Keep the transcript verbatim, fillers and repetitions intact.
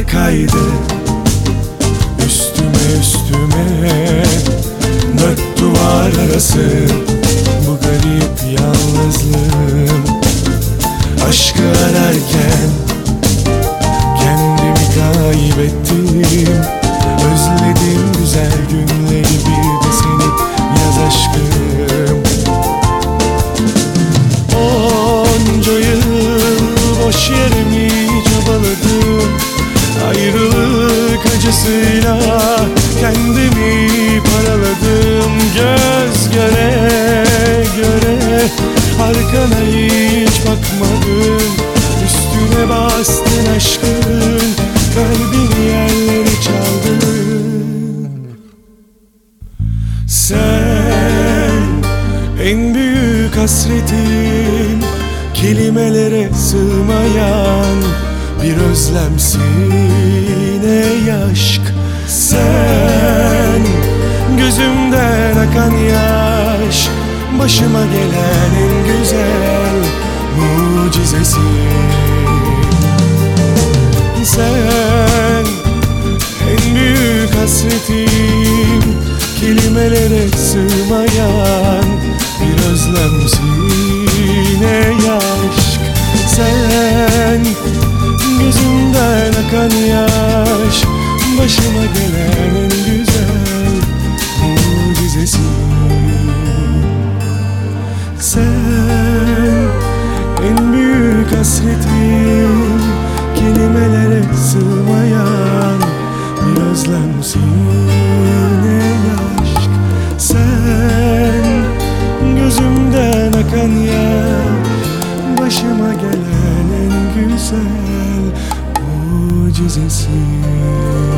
kaydı üstüme üstüme. Dört duvar arası bu garip yalnızlığım. Aşkı ararken kendimi kaybettim. Özledim güzel günleri, bir de seni yaz aşkım. Onca yıl boş yere mi çabaladım? Ayrılık acısıyla kendimi paraladım. Göz göre göre arkana hiç bakmadın. Üstüne bastın aşkın, kalbini yerlere çaldın. Sen en büyük hasretim, kelimelere sığmayan bir özlemsin ey aşk. Sen gözümden akan yaş, başıma gelen en güzel mucizesin. Sen en büyük hasretim, kelimelere sığmayan bir özlemsin ey aşk. Sen gözümden akan yaş, başıma gelen en güzel mucizesin. Sen en büyük hasretim, kelimelere sığmayan bir özlemsin ey aşk. Sen gözümden akan yaş, başıma gelen en güzel mucizesin.